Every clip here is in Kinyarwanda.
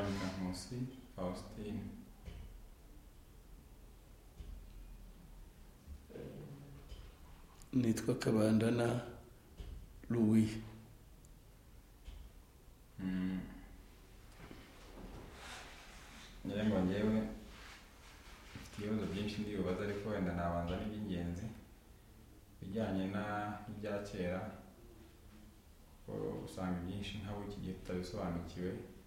banyita Nkusi Faustin. nitwa Kabandana Louis. Nyirango njyewe mfite ibibazo byinshi ndibubaza, ariko wenda nabanza n'iby'ingenzi bijyanye n'ibya kera, kuko usanga ibyinshi nk'abo iki gihe tutabisobanukiwe.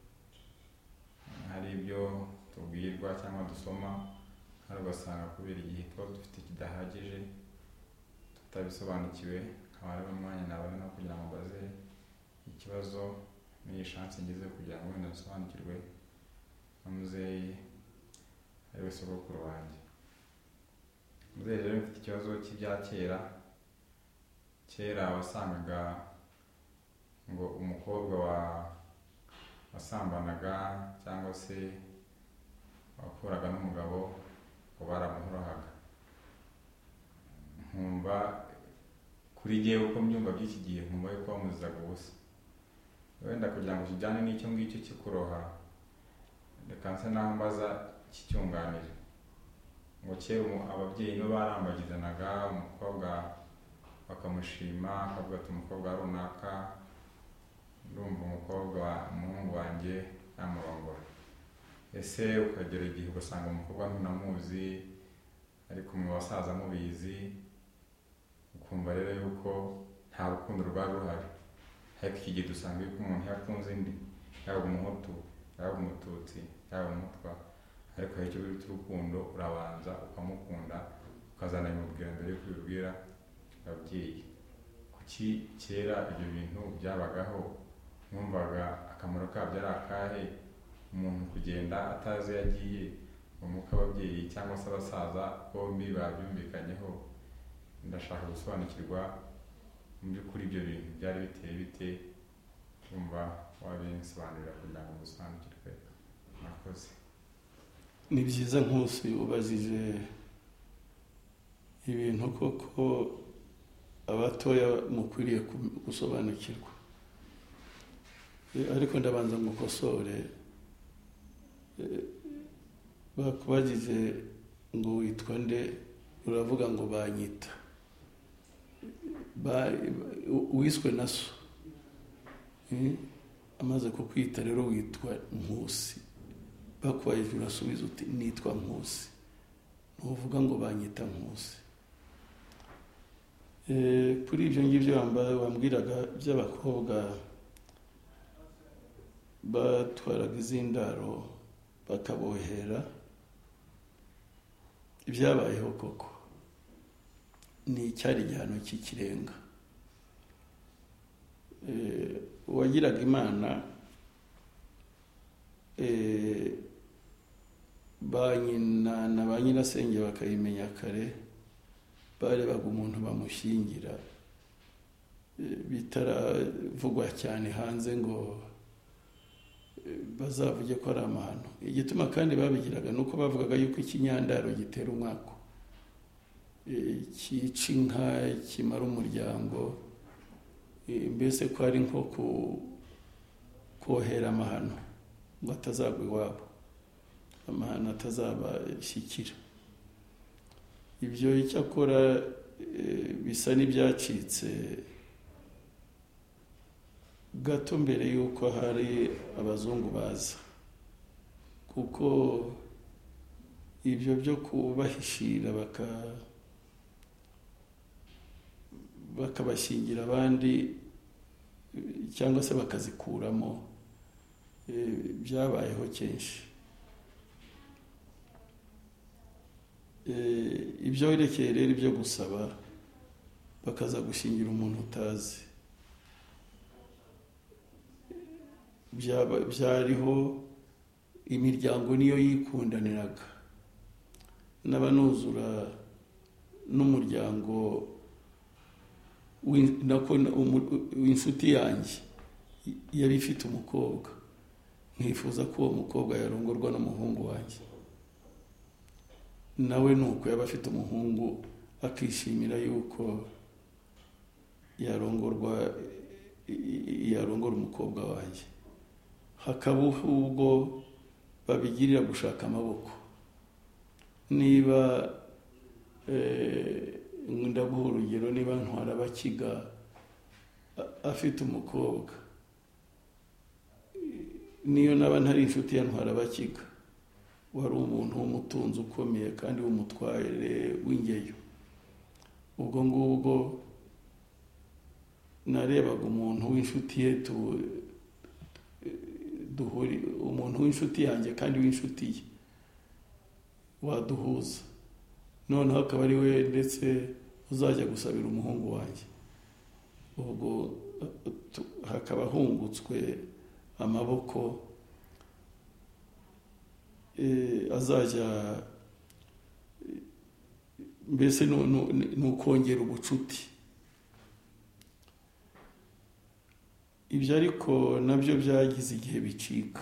Hari ibyo tubwirwa cyangwa dusoma, hari ugasanga kubera igihe tuba dufite kidahagije tutabisobanukiwe. Nkaba rero umwanya nabona no kugira ngo mbaze ikibazo n'iyi chance ngize kugira ngo wenda dusobanukirwe n'umuzeyi ari we sogokuru wanjye. Muzeyi rero mfite ikibazo cy'ibya kera. Kera wasangaga ngo umukobwa wasambanaga cyangwa se wakuraga n'umugabo ngo baramuhurahaga. Nkumva kuri jyewe uko mbyumva by'iki gihe, nkumva yuko bamuzizaga ubusa. Wenda kugira ngo kijyane n'icyo ngicyo cyo kuroha, reka nse naho mbaza ikicyunganira. Ngo kera ababyeyi no barambagizanaga umukobwa bakamushima, akavuga ati umukobwa runaka ndumva umuhungu wanjye yamurongora. Ese ukagera igihe ugasanga umukobwa ntunamuzi, ariko mu basaza mubizi, ukumva rero yuko nta rukundo rwari ruhari. Ariko iki gihe dusanga yuko umuntu yakunze indi, yaba umuhutu, yaba umututsi, yaba umutwa, ariko hari icyo bita urukundo, urabanza ukamukunda ukazana bimubwira mbere yo kubibwira ababyeyi. Kuki kera ibyo bintu byabagaho? Mwumvaga akamaro kabyo ari akahe? Umuntu kugenda atazi yagiye umwuka ababyeyi cyangwa se abasaza bombi babyumvikanyeho. Ndashaka gusobanukirwa mu by'ukuri ibyo bintu byari biteye bite, kumva wabinsobanurira kugira ngo musobanukirwe. Mwakoze. Ni byiza Nkusi ubajije ibintu koko abatoya mukwiriye gusobanukirwa. Ariko ndabanza ngukosore. Bakubajije ngo witwa nde, uravuga ngo banyita. Wiswe na so. Amaze kukwita rero witwa Nkusi. Bakubajije urasubiza uti nitwa Nkusi. Ntuvuga ngo banyita Nkusi. Kuri ibyo ngibyo wambwiraga by'abakobwa batwaraga izindaro bakabohera, ibyabayeho koko ni icyari igihano cy'ikirenga. Uwagiraga Imana, ba nyina na ba nyirasenge bakayimenya kare, barebaga umuntu bamushyingira, bitaravugwa cyane hanze ngo bazavuge ko ari amahano. Igituma kandi babigiraga nuko bavugaga yuko ikinyandaro gitera umwako, cyica inka, kimara umuryango, mbese ko ari nko kohera amahano ngo atazagwa iwabo, amahano atazabashyikira. Ibyo icyakora bisa n'ibyacitse gato mbere yuko hari abazungu baza, kuko ibyo byo kubahishira bakabashingira abandi cyangwa se bakazikuramo, byabayeho kenshi. Ibyo werekeye rero ibyo gusaba bakaza gushingira umuntu utazi, byariho. Imiryango niyo yikundaniraga. N'abanuzura n'umuryango w'inshuti yanjye yari ifite umukobwa, nkifuza ko uwo mukobwa yarongorwa n'umuhungu wanjye. Nawe nuko yaba afite umuhungu akishimira yuko yarongora umukobwa wanjye. hakaba ubwo babigirira gushaka amaboko. Niba ndaguha urugero, niba Ntwarabakiga afite umukobwa, niyo naba ntari inshuti ya Ntwarabakiga, wari umuntu w'umutunzi ukomeye kandi w'umutware w'ingeyo, ubwo ngubwo narebaga umuntu w'inshuti ye umuntu w'inshuti yanjye kandi w'inshuti ye waduhuza, noneho akaba ari we ndetse uzajya gusabira umuhungu wanjye. Ubwo hakaba hungutswe amaboko azajya, mbese ni ukongera ubucuti. Ibyo ariko nabyo byagize igihe bicika.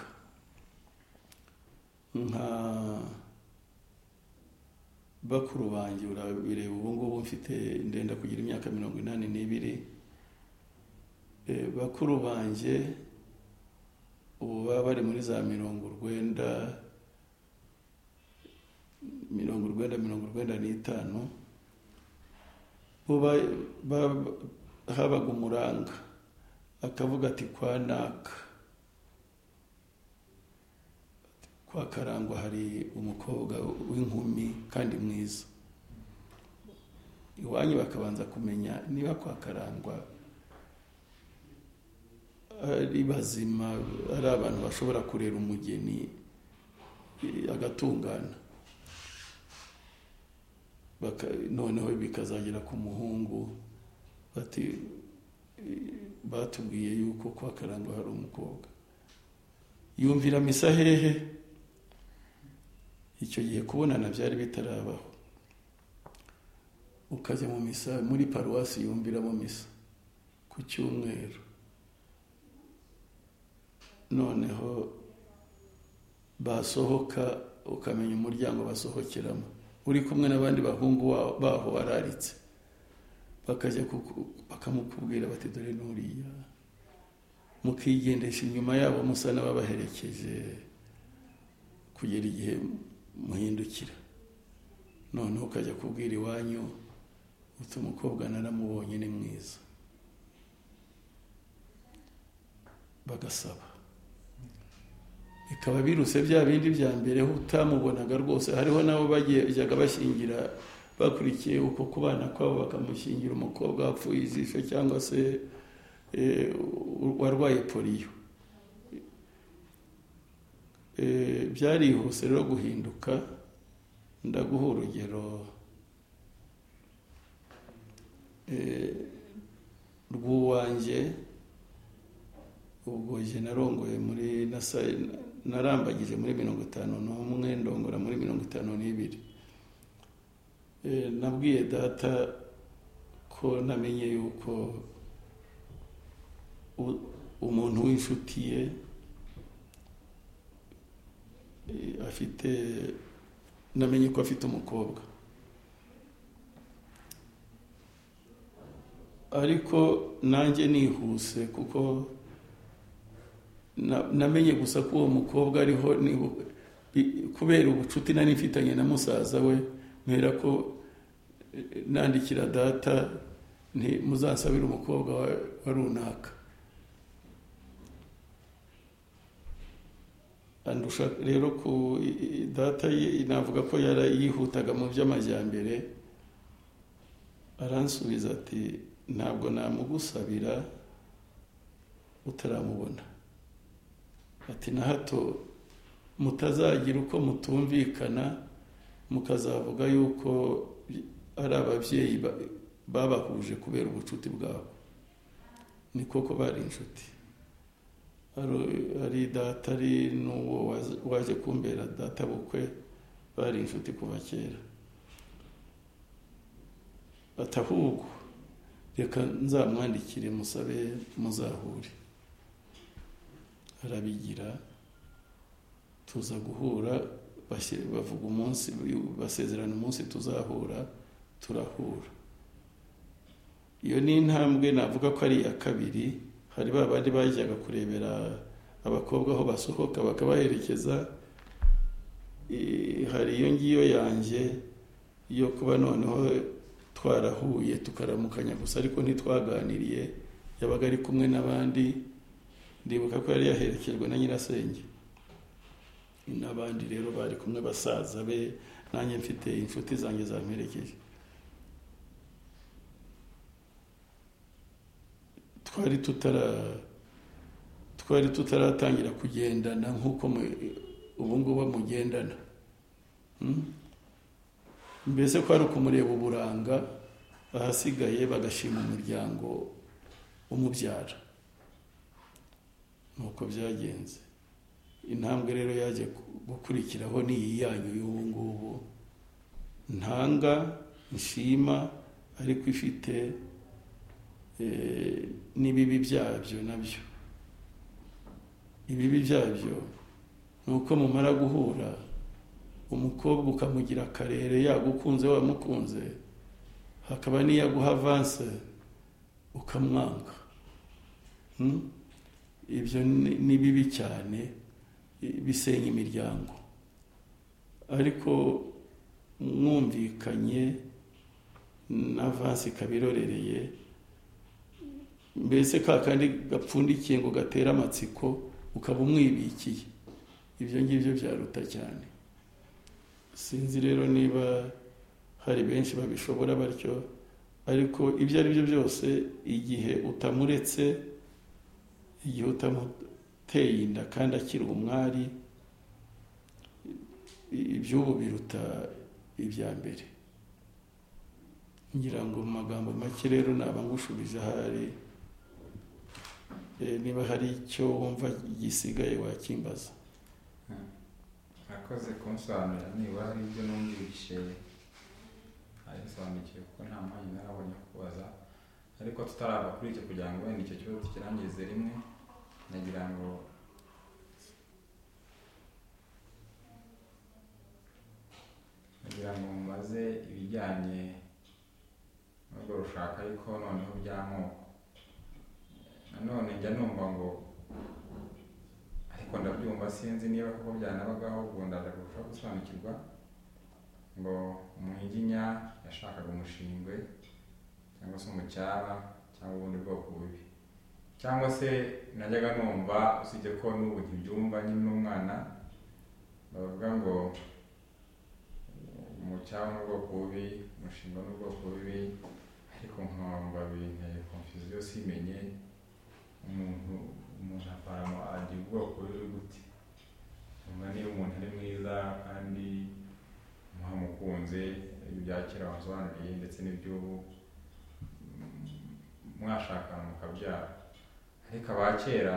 Nka bakuru banjye urabireba, ubu ngubu mfite ndenda kugira imyaka 82. Bakuru banjye ubu baba bari muri za 90-95. Habaga umuranga akavuga ati kwa naka, kwa Karangwa hari umukobwa w'inkumi kandi mwiza. Iwanyu bakabanza kumenya niba kwa Karangwa ari bazima, ari abantu bashobora kurera umugeni agatungana. Noneho bikazagera ku muhungu, batubwiye yuko kwa Karangwa hari umukobwa. Yumvira misa hehe? Icyo gihe kubonana byari bitarabaho. Ukajya mu misa muri paruwasi, yumviramo misa ku cyumweru. Noneho basohoka ukamenya umuryango basohokeramo, uri kumwe n'abandi bahungu baho wararitse, bakajya bakamukubwira bati dore nuriya, mukigendesha inyuma yabo musa n'ababaherekeje kugera igihe muhindukira. Noneho ukajya kubwira iwanyu uti umukobwa naramubonye ni mwiza, bagasaba. Bikaba biruse bya bindi bya mbere utamubonaga rwose. Hariho nabo bajyaga bashingira bakurikiye uko kubana kwabo, bakamushingira umukobwa wapfuye ijisho cyangwa se warwaye poliyo. Byarihuse rero guhinduka. Ndaguha urugero rw'uwanjye. Ubwo je narongoye muri narambagije muri 51, ndongora muri 52. Nabwiye data ko namenye yuko umuntu w'inshuti ye namenye ko afite umukobwa, ariko nanjye nihuse kuko namenye gusa ko uwo mukobwa ariho kubera ubucuti nari mfitanye na musaza we. Mpera ko nandikira data nti muzansabira umukobwa wa runaka. Andusha rero ku data navuga ko yihutaga mu by'amajyambere. Aransubiza ati ntabwo namugusabira utaramubona. Ati na hato mutazagira uko mutumvikana mukazavuga yuko ari ababyeyi babahuje kubera ubucuti bwabo. Ni koko bari inshuti. Ari data ari n'uwo waje kumbera data bukwe, bari inshuti kuva kera. Atahubwo reka nzamwandikire musabe muzahure. Arabigira, tuza guhura, bavuga umunsi, basezerana umunsi tuzahura, turahura. Iyo ni intambwe navuga ko ari iya kabiri. Hari babandi bajyaga kurebera abakobwa aho basohoka bakabaherekeza. Hari iyo ngiyo yanjye yo kuba noneho twarahuye tukaramukanya gusa ariko ntitwaganiriye, yabaga ari kumwe n'abandi. Ndibuka ko yari yaherekejwe na nyirasenge n'abandi rero bari kumwe basaza be, nanjye mfite inshuti zanjye zamperekeje. twari tutaratangira kugendana nk'uko ubu ngubu mugendana. Mbese ko ari ukumureba uburanga, ahasigaye bagashima umuryango umubyara. Nuko byagenze. Intambwe rero yaje gukurikiraho ni iyi yanyu y'ubu ngubu, ntanga nshima ariko ifite n'ibibi byabyo nabyo. Ibibi byabyo ni uko mumara guhura umukobwa ukamugira akarere, yagukunze wamukunze, hakaba n'iyaguha avance ukamwanga. Ibyo ni bibi cyane, bisenya imiryango. Ariko mwumvikanye na avance ikabirorereye, mbese ka kandi gapfundikiye ngo gatera amatsiko ukaba umwibikiye, ibyo ngibyo byaruta cyane. Sinzi rero niba hari benshi babishobora batyo, ariko ibyo ari byo byose igihe utamuretse, igihe utamuteye inda kandi akiri umwari, iby'ubu biruta ibya mbere. Ngira ngo mu magambo make rero naba ngushubije ahari, niba hari icyo wumva gisigaye wakimbaza. Akoze kunsobanurira, niba hari ibyo numvise arisobanukiwe kuko nta mwanya narabonye kubaza. Ariko tutarava kuri icyo kugira ngo wenda icyo kibazo tukirangize rimwe, nagira ngo mumaze ibijyanye n'urwo rushaka ariko noneho by'amoko. Nanone njya numva ngo, ariko ndabyumva sinzi niba kuko byanabagaho, ubwo ndaza kurushaho gusobanukirwa, ngo umuhiginya yashakaga umushingwe cyangwa se umucyaba cyangwa ubundi bwoko bubi. Cyangwa se najyaga numva, usibye ko n'ubu ntibyumva nyine n'umwana, bavuga ngo umucyaba n'ubwoko bubi, umushingwe n'ubwoko bubi, ariko nkumva binteye confusion simenye umuntu aparamo agira ubwoko bubi gute. Niba umuntu ari mwiza kandi muhamukunze, ibya kera wasobanuriye ndetse n'iby'ubu mwashakana mukabyara. Ariko aba kera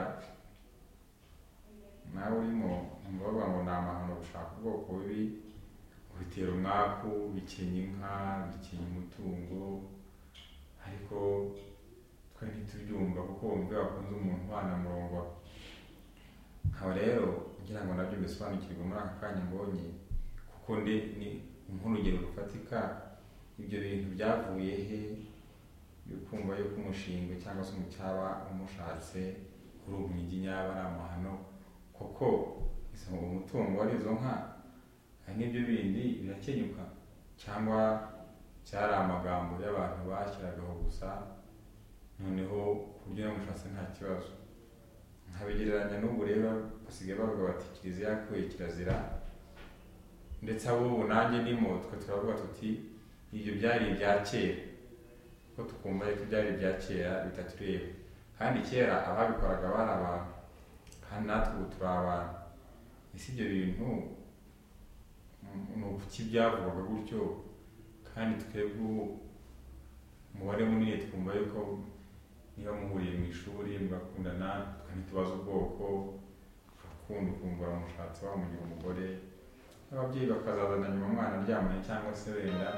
nawe urimo bavuga ngo ni amahano gushaka ubwoko bubi, bitera umwaku, bikenya inka, bikenya umutungo. Ariko twe ntitubyumva kuko wumva wakunze umuntu ubana murongo. Aho rero ngira ngo nabyo bisobanukirwe muri aka kanya mbonye, kuko ni nk'urugero rufatika. Ibyo bintu byavuye he yo kumva yuko umushingwe cyangwa se umucyaba umushatse kuri umuhiginya yaba ari amahano? Kuko isanga umutungo wari izo nka, hari n'ibyo bindi birakenyuka, cyangwa cyari amagambo y'abantu bashyiragaho gusa, noneho ku buryo yamushatse nta kibazo. Nkabigereranya n'ubu rero basigaye bavuga bati kiliziya yakuye kirazira, ndetse abo nanjye ndimo twe turavuga tuti ibyo byari ibya kera, ko tukumva yuko byari ibya kera bitatureba. Kandi kera ababikoraga bari abantu, kandi natwe ubu turi abantu. Ese ibyo bintu ni ukuki byavugaga gutyo? Kandi twebwe umubare munini twumva yuko niba muhuriye mu ishuri mugakundana, ntitubaze ubwoko, urakunda ukumva uramushatse wamugira umugore, ababyeyi bakazazana nyuma umwana aryamanye cyangwa se wenda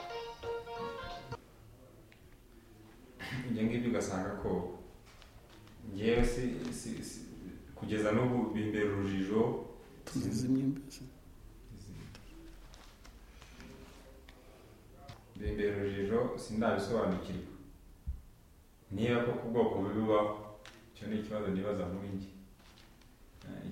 ibyo ngibyo, ugasanga ko ngewe kugeza n'ubu bimbera urujijo. Bimbera urujijo, sindabisobanukirwa niba koko ubwoko bubi bubaho. Icyo ni ikibazo nibaza muri njye.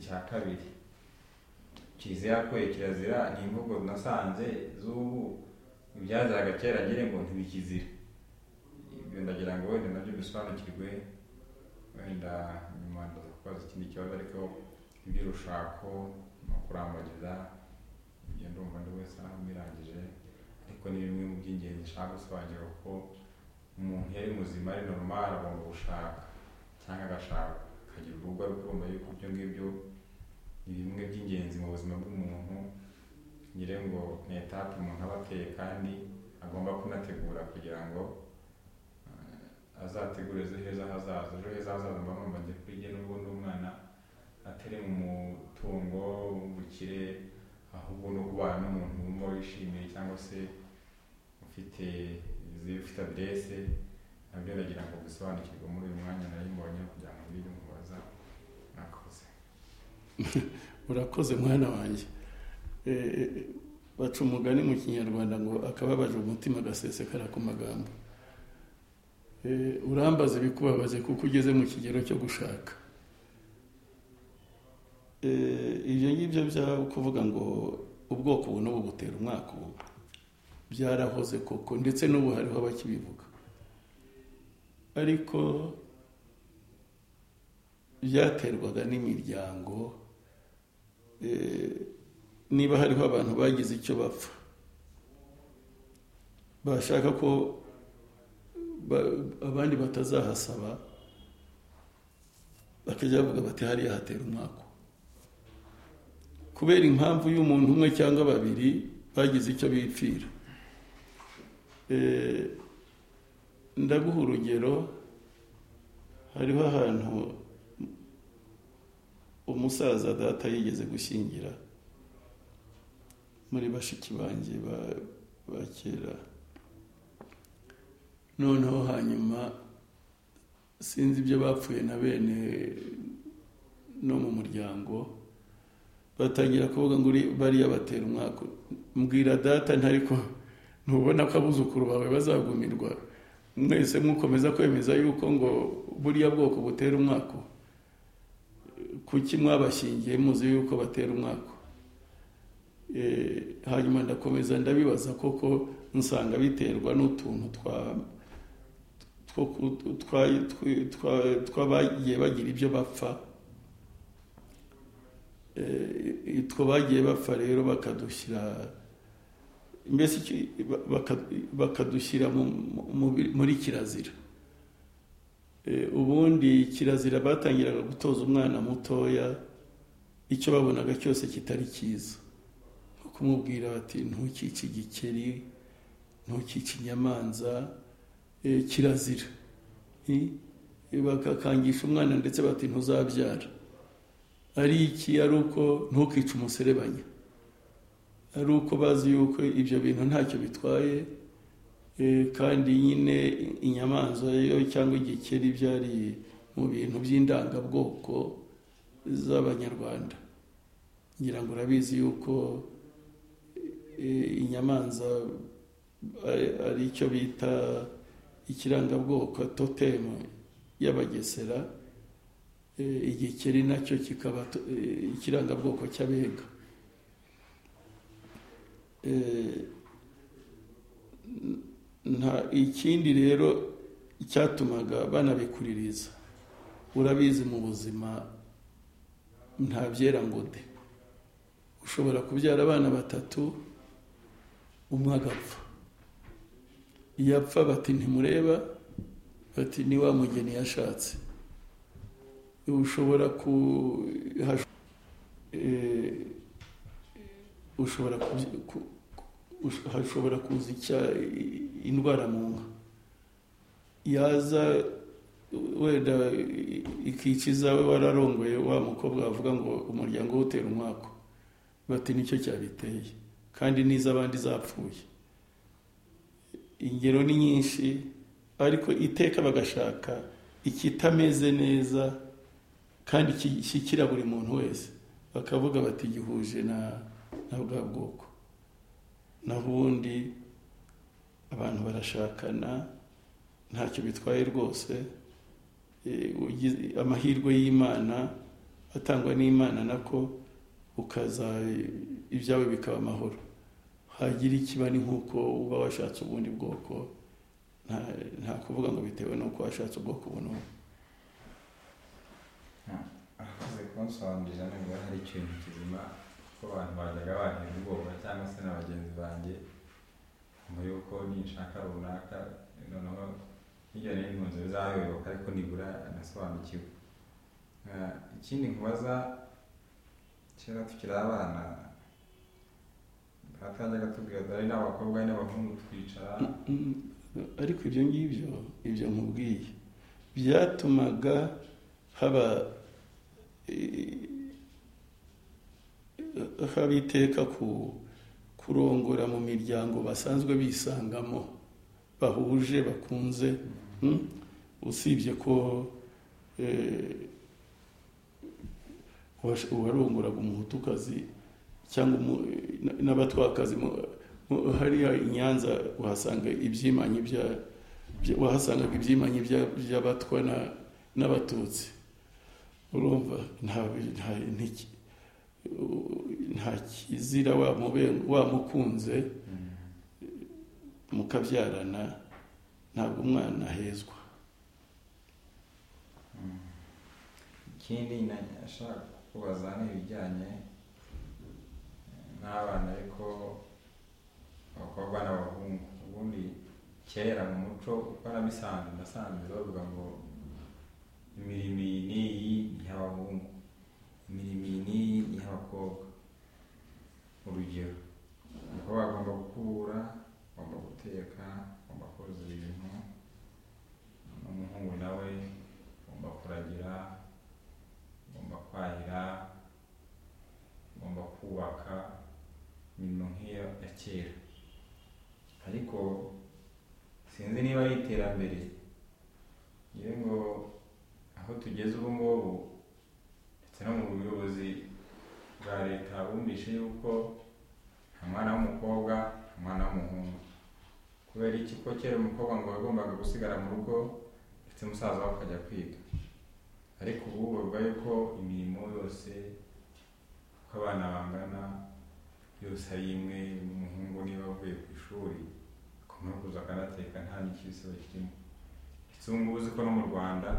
icya kabiri kizira ko kirazira ni imvugo nasanze z'ubu ibyazaga kera ngire ngo ntibikizira. Ibyo ndagira ngo wenda nabyo bisobanukirwe, wenda nyuma ndaza kubaza ikindi kibazo, ariko iby'urushako no kurambagiza ibyo ndumva ndi wese aho birangije, ariko ni bimwe mu by'ingenzi nshaka gusobanukirwa ko umuntu yari muzima ari normal agomba gushaka cyangwa agashaka akagira urugo, ariko urumva yuko ibyo ngibyo ni bimwe by'ingenzi mu buzima bw'umuntu. Ngire ngo ni etape umuntu aba ateye kandi agomba kunategura kugira ngo azategure ejo heza hazaza. Ejo heza hazaza mba numva njye kuri jye n'ubwo ndi umwana atari mu mutungo w'ubukire, ahubwo no kubana n'umuntu wumva wishimiye cyangwa se ufite aderese. Nabyo ndagira ngo bisobanukirwe muri uyu mwanya nari mbonye kugira ngo mbiri mubaza. Murakoze. Urakoze mwana wanjye. Baca umugani mu Kinyarwanda ngo akababaje umutima gasesekara ku magambo. Urambaza ibikubabaje kuko ugeze mu kigero cyo gushaka. Ibyo ngibyo bya kuvuga ngo ubwoko ubu n'ubu butera umwaka ubu byarahoze koko, ndetse n'ubu hariho abakibivuga, ariko byaterwaga n'imiryango. Niba hariho abantu bagize icyo bapfa bashaka ko abandi batazahasaba, bakajya bavuga bati hariya hatera umwaka, kubera impamvu y'umuntu umwe cyangwa babiri bagize icyo bipfira. Ndaguha urugero. Hariho ahantu umusaza data yigeze gushyingira muri bashiki banjye ba kera. Noneho hanyuma sinzi ibyo bapfuye na bene no mu muryango, batangira kuvuga ngo bariya batera umwaka. Mbwira data ntariko ntubona ko abuzukuru bawe bazagumirwa mwese mukomeza kwemeza yuko ngo buriya bwoko butera umwaka? Kuki mwabashingiye muzi yuko batera umwaka? Hanyuma ndakomeza ndabibaza koko, nsanga biterwa n'utuntu twabagiye bagira ibyo bapfa. Two bagiye bapfa rero bakadushyira mbese bakadushyira muri kirazira. Ubundi kirazira batangiraga gutoza umwana mutoya icyo babonaga cyose kitari cyiza, nko kumubwira bati ntukice igikeri, ntukice inyamanza, kirazira. Bakakangisha umwana ndetse bati ntuzabyara. Ari iki? Ari uko ntukice umuserebanya, ari uko bazi yuko ibyo bintu ntacyo bitwaye. Kandi nyine inyamanza yo cyangwa igikeri byari mu bintu by'indangabwoko z'Abanyarwanda. Ngira ngo urabizi yuko inyamanza ari icyo bita ikirangabwoko, totemu y'Abagesera. Igikeri nacyo kikaba ikirangabwoko cy'Abega. Ikindi rero cyatumaga banabikuririza, urabizi mu buzima nta byera ngo de. Ushobora kubyara abana 3, umwe agapfa. Iyo apfa bati ntimureba, bati ni wa mugeni yashatse. Ushobora hashobora kuza indwara mu nka, yaza wenda ikica izawe wararongoye wa mukobwa bavuga ngo umuryango utera umwaka, bati nicyo cyabiteye, kandi n'iz'abandi zapfuye. Ingero ni nyinshi, ariko iteka bagashaka ikitameze neza kandi kishyikira buri muntu wese, bakavuga bati gihuje na bwa bwoko. Naho ubundi abantu barashakana ntacyo bitwaye rwose. Amahirwe y'Imana atangwa n'Imana nako ukaza ibyawe bikaba amahoro. Hagira ikiba ni nk'uko uba washatse ubundi bwoko, nta kuvuga ngo bitewe n'uko washatse ubwoko buno. Akoze kunsobanurira niba hari ikintu kizima ko abantu bajyaga bantera ubwoba cyangwa se na bagenzi banjye ngo yuko ninshaka runaka noneho hirya no hino nzu bizayoyoka ariko nibura anasobanukiwe. Ikindi nkubaza, kera tukiri abana batajyaga tubwira ari n'abakobwa n'abahungu twicara, ariko ibyo ngibyo ibyo nkubwiye byatumaga haba iteka kurongora mu miryango basanzwe bisangamo bahuje bakunze, usibye ko uwarongoraga umuhutukazi cyangwa n'abatwakazi hariya i Nyanza wahasangaga ibyimanyi by'abatwa n'abatutsi. Urumva nta kizira wamukunze mukabyarana ntabwo umwana ahezwa. Ikindi nashaka kubaza ni ibijyanye n'abana ariko abakobwa n'abahungu. Ubundi kera mu muco uko nasanze bavuga ngo imirimo iyi n'iyi ni iy'abahungu, imirimo iyi n'iyi ni iy'abakobwa. Urugero, umukobwa agomba gukubura, agomba guteka, agomba koza ibintu, n'umuhungu nawe agomba kuragira, agomba kwahira, agomba kubaka, imirimo nk'iyo ya kera. Ariko sinzi niba ari iterambere yewe ngo aho tugeze ubu ngubu ndetse no mu buyobozi bwa leta bumvishe yuko nta mwana w'umukobwa nta mwana w'umuhungu. Kubera iki? Ko kera umukobwa ngo yagombaga gusigara mu rugo ndetse musaza we akajya kwiga, ariko ubu bavuga yuko imirimo yose uko abana bangana yose ari imwe. Umuhungu niba avuye ku ishuri akomeza kuza akanateka nta n'ikibisebe kirimo. Ndetse ubu ngubu uzi ko no mu Rwanda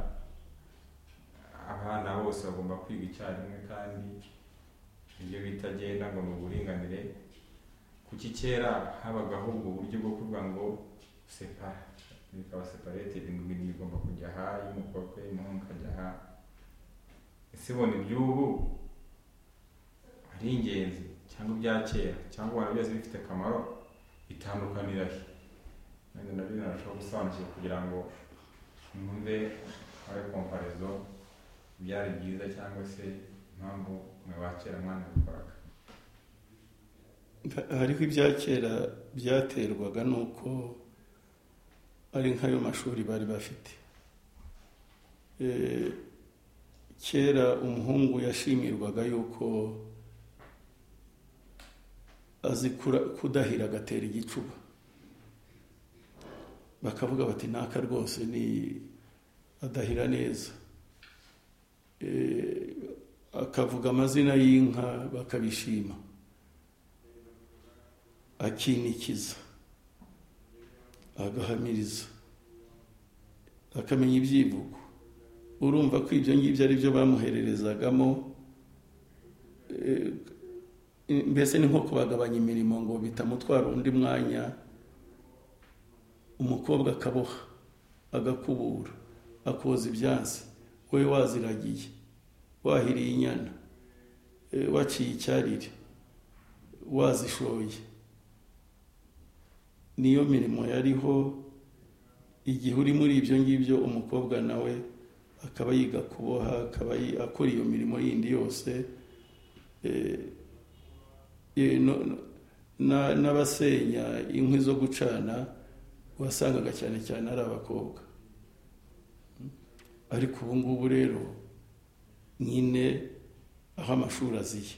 abana bose bagomba kwiga icyarimwe, kandi ibyo bitagenda ngo ni uburinganire. Kuki kera habagaho ubwo buryo bwo kuvuga ngo separa, bikaba separated, ngo imirimo igomba kujya aha, y'umukobwa y'umuhungu akajya aha. Ese bona iby'ubu ari ingenzi cyangwa ibya kera, cyangwa ubona byose bifite akamaro, bitandukanira he? Nabyo narashobora gusobanukirwa kugira ngo mwumve aho comparaison byari byiza cyangwa se impamvu mwe ba kera mwana bikoraga. Ariko ibya kera byaterwaga nuko ari nk'ayo mashuri bari bafite. Kera umuhungu yashimirwaga yuko azi kudahira agatera igicuba, bakavuga bati naka rwose ni adahira neza. Akavuga amazina y'inka bakabishima, akinikiza, agahamiriza, akamenya ibyivugo. Urumva ko ibyo ngibyo ari byo bamuhererezagamo. Mbese ni nko kubagabanya imirimo ngo bitamutwara undi mwanya. Umukobwa akaboha, agakubura, akoza ibyansi, wowe waziragiye, wahiriye inyana, waciye icyarire, wazishoye. Niyo mirimo yariho. Igihe uri muri ibyo ngibyo, umukobwa nawe akaba yiga kuboha, akaba akora iyo mirimo yindi yose. N'abasenya inkwi zo gucana wasangaga cyane cyane ari abakobwa. Ariko ubu ngubu rero nyine aho amashuri aziye,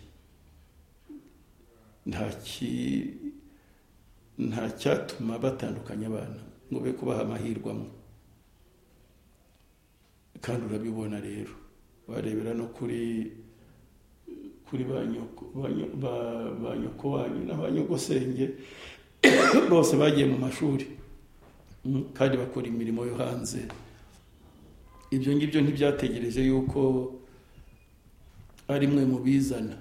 nta cyatuma batandukanya abana ngo be kubaha amahirwe amwe. Kandi urabibona rero, warebera no kuri kuri ba nyoko wanyu n'abanyogosenge bose bagiye mu mashuri kandi bakora imirimo yo hanze. Ibyo ngibyo ntibyategereje yuko ari mwe mu bizana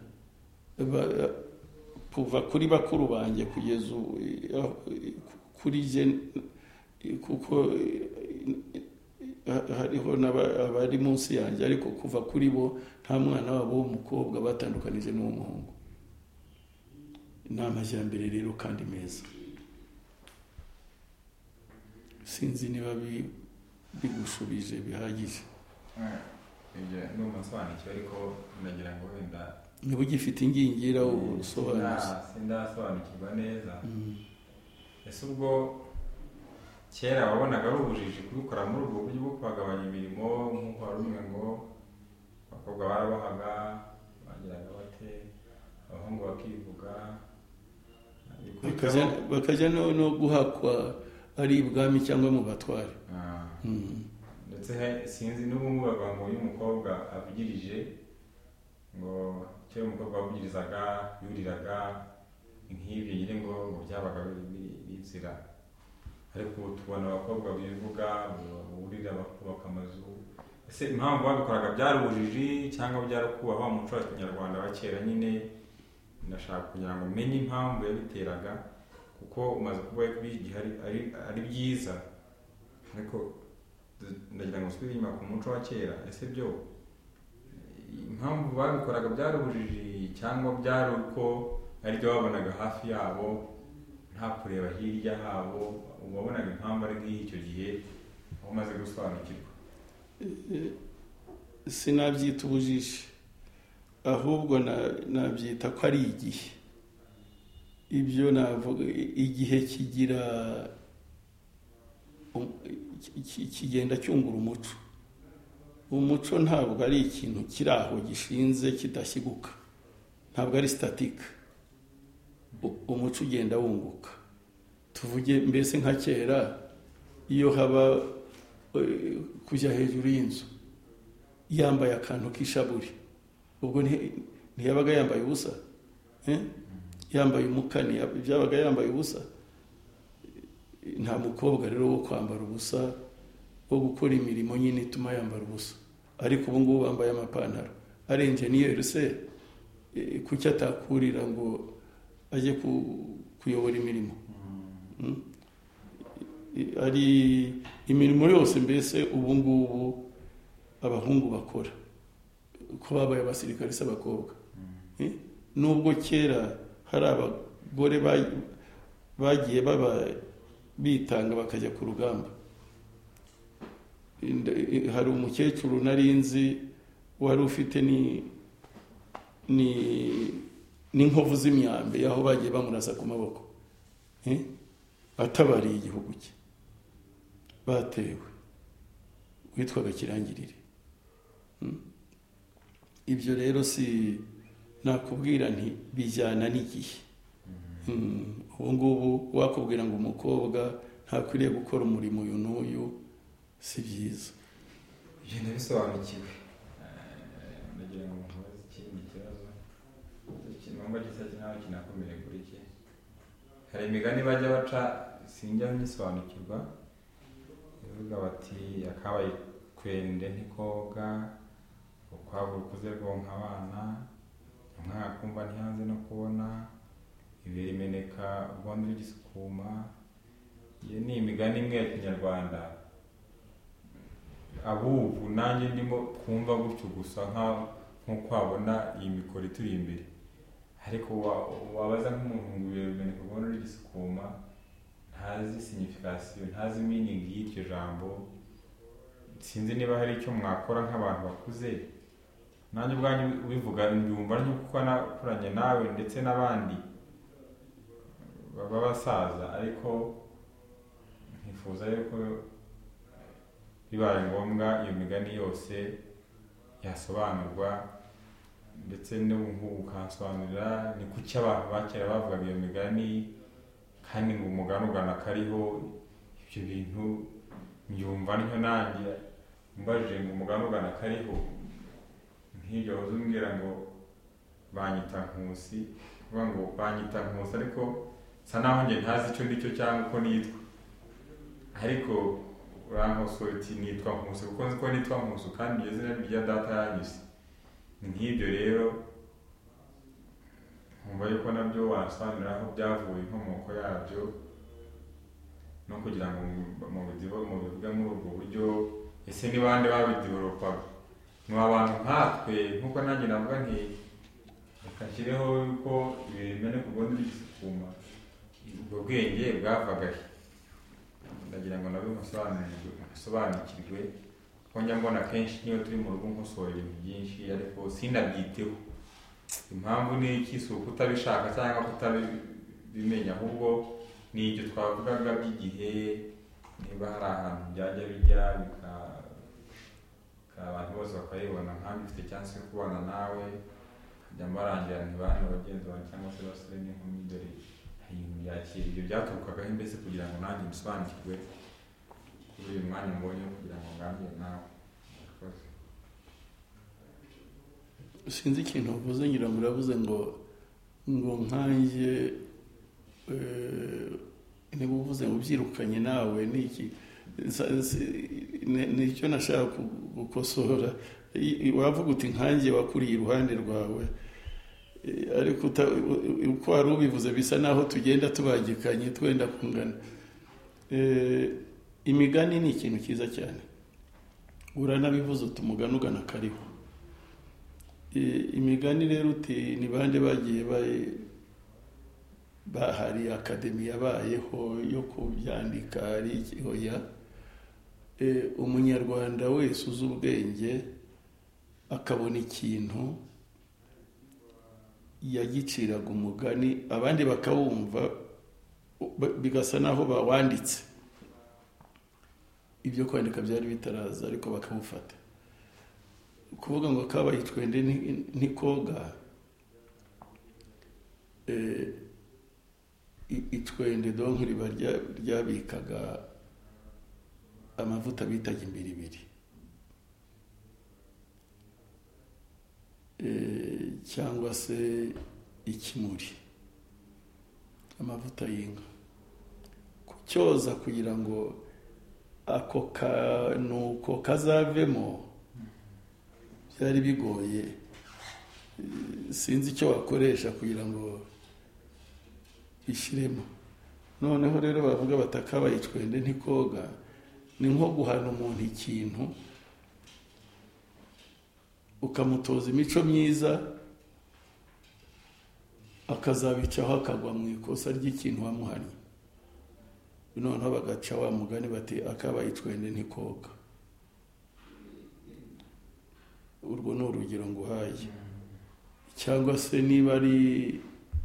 kuva kuri bakuru banjye kugeza kuri je, kuko hariho abari munsi yanjye, ariko kuva kuri bo nta mwana wabo w'umukobwa batandukanije n'uw'umuhungu. Ni amajyambere rero kandi meza. Sinzi niba bigushubije bihagije. Ibyo ni umusobanukiro, ariko nagira ngo wenda niba ugifite ingingira usobanuza. Sindasobanukirwa neza. Ese ubwo kera wabonaga ari ubujiji kubikora muri ubwo buryo bwo kubagabanya imirimo, nk'uko hari umwe ngo abakobwa barabahaga bagiraga bate, abahungu bakivuga bakajya no guhakwa ari ibwami cyangwa mu batware. Ndetse sinzi n'ubu bavuga ngo uyu mukobwa avugirije, ngo kera umukobwa wavugirizaga yuriraga nk'ibyo nyine ngo byabaga bizira, ariko ubu tubona abakobwa bivuga burira bakubaka amazu. Ese impamvu babikoraga byari ubujiji cyangwa byari kubaha umuco wa Kinyarwanda wa kera? Nyine ndashaka kugira ngo menye impamvu yabiteraga, kuko umaze kuba igihe ari byiza, ariko ndagira ngo usubire inyuma ku muco wa kera. Ese byo impamvu babikoraga byari ubujiji cyangwa byari uko aribyo babonaga hafi yabo nta kureba hirya habo? Wabonaga impamvu ari nk'icyo gihe aho umaze gusobanukirwa? Sinabyita ubujiji, ahubwo nabyita ko ari igihe. Ibyo navuga, igihe kigenda cyungura umuco. Umuco ntabwo ari ikintu kiri aho gishinze kidashyiguka, ntabwo ari statique. Umuco ugenda wunguka. Tuvuge mbese nka kera, iyo haba kujya hejuru y'inzu yambaye akantu k'ishaburi, ubwo ntiyabaga yambaye ubusa, yambaye umukani byabaga yambaye ubusa. Nta mukobwa rero wo kwambara ubusa, wo gukora imirimo nyine ituma yambara ubusa. Ariko ubu ngubu bambaye amapantaro. Ari enjeniyeri se kuki atakurira ngo ajye kuyobora imirimo? Ari imirimo yose mbese ubu ngubu abahungu bakora, ko babaye abasirikare se abakobwa. Nubwo kera hari abagore bagiye bitanga bakajya ku rugamba. Hari umukecuru narinzi wari ufite n'inkovu z'imyambi aho bagiye bamurasa ku maboko, atabariye igihugu cye, batewe, witwaga Kirangirire. Ibyo rero si nakubwira nti bijyana n'igihe. Ubu ngubu wakubwira ngo umukobwa ntakwiriye gukora umurimo uyu n'uyu, si byiza. Ibyo ndabisobanukiwe. Ndagira ngo nkubaze ikindi kibazo, ikintu gisa naho kinakomeye kuri iki. Hari imigani bajya baca sinjya nyisobanukirwa, ivuga bati akabaye kwende ntikoga, ukwavu ukuze rwonka abana, umwana akumva ntiyanze no kubona, ibiri imeneka urwondo rw'igisukuma. Iyo ni imigani imwe ya Kinyarwanda abubu nanjye ndimo twumva gutyo gusa nk'uko wabona iyi mikoro ituri imbere, ariko wabaza nk'umuntu ngo ibiri imeneka urwondo rw'igisukuma, ntazi signification, ntazi meaning y'iryo jambo. Sinzi niba hari icyo mwakora nk'abantu bakuze. Nanjye ubwanjye ubivuga mbyumva nk'uko nakuranye nawe ndetse n'abandi baba basaza, ariko nkifuza yuko bibaye ngombwa iyo migani yose yasobanurwa, ndetse n'ubu ukansobanurira ni kuki abantu bakera bavugaga iyo migani, kandi ngo umugani ugana kariho. Ibyo bintu mbyumva ntyo nanjye mbajije ngo umugani ugana kariho, nk'ibyo wazumbwira ngo banyita Nkusi, kuvuga ngo banyita Nkusi ariko sa naho njye ntazi icyo ndicyo cyangwa uko nitwa, ariko urankosora uti nitwa Nkusi kuko nzi ko nitwa Nkusi kandi iryo zina rya data yanyise. Ni nk'ibyo rero nkumva yuko nabyo wasobanurira aho byavuye, inkomoko yabyo, no kugira ngo mubivuge muri ubwo buryo. Ese ni bande babidevelopaga? Ni abantu nkatwe nk'uko nanjye navuga nti reka nshyireho yuko ibimene ku bundi bigisukuma, ubwo bwenge bwavaga he? Ndagira ngo nabyo nsobanukirwe kuko njya mbona kenshi niyo turi mu rugo nkosora ibintu byinshi ariko sinabyiteho. Impamvu ni iki? Si ukutabishaka cyangwa kutabimenya, ahubwo ni ibyo twavugaga by'igihe, niba hari ahantu byajya bijya abantu bose bakayibona nkambi mfite chance yo kubana nawe, kujya mbarangira ntibane bagenzi banjye cyangwa se basore n'inkumi, dore ibintu byakira ibyo byaturukaga mbese kugira ngo nanjye mbisobanukirwe kuri uyu mwanya mbonye kugira ngo nganire nawe. Sinzi ikintu uvuze, ngira ngo uravuze ngo nkanjye niba uvuze ngo ubyirukanye nawe n'iki, nicyo nashaka gukosora. Wavuga uti nkanjye wakuriye iruhande rwawe, ariko uko wari ubivuze bisa naho tugenda tubagikanye twenda kungana. Imigani ni ikintu cyiza cyane, uranabivuze uti umugani ugana kariho. Imigani rero uti ni bande bagiye bahari akademi yabayeho yo kubyandika ari hoya. Umunyarwanda wese uzi ubwenge akabona ikintu yagiciraga umugani, abandi bakawumva bigasa naho bawanditse. Ibyo kwandika byari bitaraza ariko bakawufata. Kuvuga ngo kabaye icwende ntikoga, icwende donc riba ryabikaga amavuta bitaga imbiribiri, cyangwa se ikimuri, amavuta y'inka, kucyoza kugira ngo ako kanuko kazavemo byari bigoye. Sinzi icyo wakoresha kugira ngo ishiremo. Noneho rero bavuga batakabaye icwende ntikoga, ni nko guhana umuntu ikintu ukamutoza imico myiza akazabicaho akagwa mu ikosa ry'ikintu wamuhanye. Noneho bagaca wa mugani bati akabaye icwende ntikoga. Urwo ni urugero nguhaye. Cyangwa se niba ari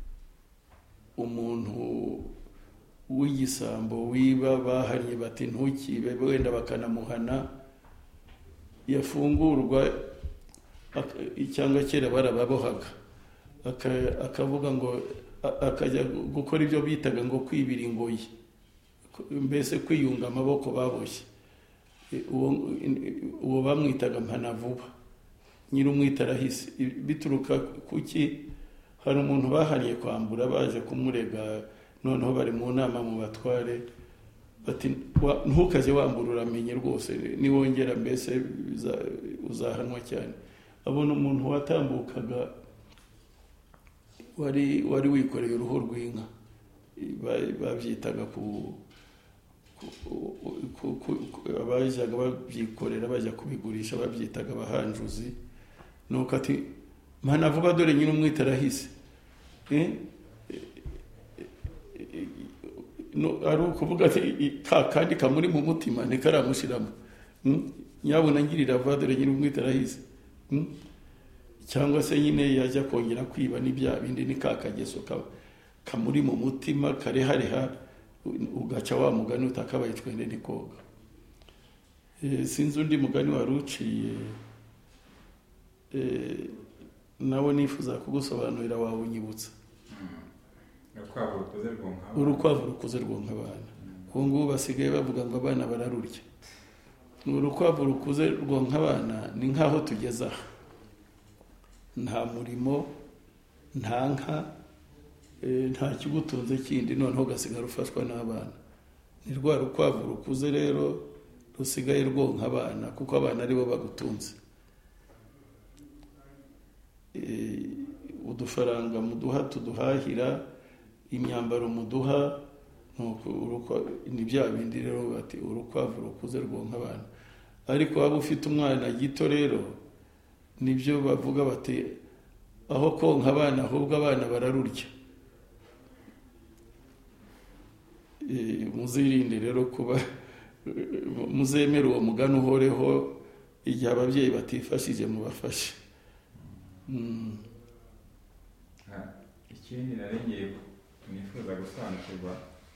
umuntu w'igisambo wiba bahanye bati ntukibe, wenda bakanamuhana, yafungurwa cyangwa kera barababohaga akavuga ngo akajya gukora ibyo bitaga ngo kwibira ingoyi, mbese kwiyunga amaboko baboshye. Uwo bamwitaga mpanavuba, nyir'umwita arahise. Bituruka kuki? Hari umuntu bahaniye kwambura baje kumurega, noneho bari mu nama mu batware bati ntukaze wambura, uramenye rwose niwongera mbese uzahanwa cyane. Abona umuntu watambukaga wari wikoreye uruhu rw'inka, babyitaga abajaga babyikorera bajya kubigurisha babyitaga abahanjuzi. Nuko ati mpanavuba dore nyine umwita arahise. Ari ukuvuga ati kandi kamuri mu mutima ntikaramushiramo, nyabuna ngirira vuba dore nyine umwita arahise. Cyangwa se nyine yajya kongera kwiba n'ibya bindi, ni kakageso kamuri mu mutima karehareha, ugaca wa mugani utakabaye icwende ntikoga. Sinzi undi mugani wari uciye nawe nifuza kugusobanurira wawe unyibutsa. Urukwavu rukuze rwonka abana. Ubu ngubu basigaye bavuga ngo abana bararurya. Urukwavu rukuze rwonka abana ni nkaho tugeze aha. Nta murimo nta nka, nta kigutunze kindi, noneho ugasigara ufashwa n'abana. Ni rwa rukwavu rukuze rero rusigaye rwonka abana, kuko abana aribo bagutunze. Udufaranga muduha tuduhahira, imyambaro muduha, ni bya bindi rero bati urukwavu rukuze rwonka abana. Ariko waba ufite umwana gito rero, nibyo bavuga bati aho konka abana ahubwo abana bararurya. Muzirinde rero kuba, muzemere uwo mugani uhoreho, igihe ababyeyi batifashije mubafashe. Ikindi narengeye nifuza gusobanukirwa,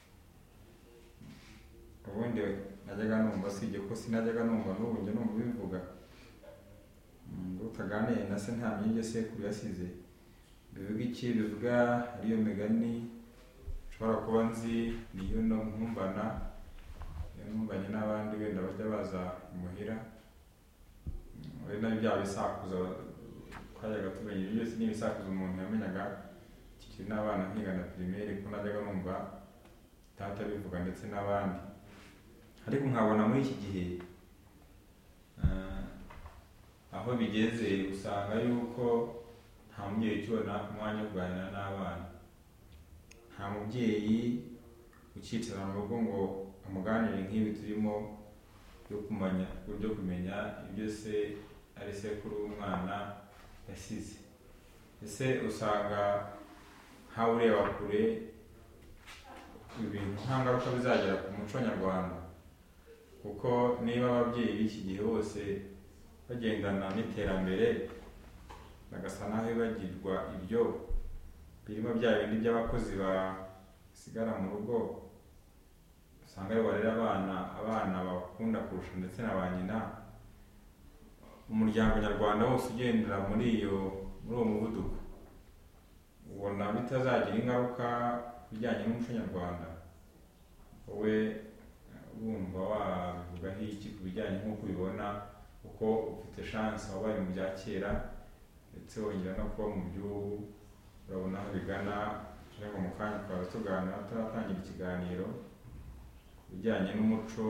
ubundi najyaga numva, sibyo ko sinajyaga numva, n'ubu njye numva bivuga, utaganiye na se nta myenge sekuru yasize. Bivuga iki? Bivuga ariyo migani nshobora kuba nzi, niyo nkumbana, nkumbanye n'abandi wenda bajya baza imuhira, ari nabyo bya bisakuza twajyaga tumenya. Ibyo byose ni ibisakuza umuntu yamenyaga kikiri n'abana nkiga na primaire, ko najyaga numva tata bivuga ndetse n'abandi. Ariko nkabona muri iki gihe aho bigeze, usanga yuko nta mubyeyi ukibona umwanya wo kuganira n'abana, nta mubyeyi ukicara mu rugo ngo amuganire nk'ibi turimo byo kumenya ibyo se ari sekuru w'umwana yasize. Ese usanga nkawe ureba kure ibintu nta ngaruka bizagera ku muco nyarwanda, kuko niba ababyeyi b'iki gihe bose bagendana n'iterambere, bagasa naho bibagirwa ibyo birimo bya bindi by'abakozi basigara mu rugo, usanga ari barera abana bakunda kurusha ndetse na ba nyina. Umuryango nyarwanda wose ugendera muri uwo muvuduko, ubona bitazagira ingaruka bijyanye n'umuco nyarwanda? Wowe wumva wabivugaho iki ku bijyanye nk'uko ubibona, kuko ufite chance wabaye mu bya kera ndetse wongera no kuba mu by'ubu, urabona aho bigana. Cyangwa mu kanya twaza tuganira turatangira ikiganiro bijyanye n'umuco,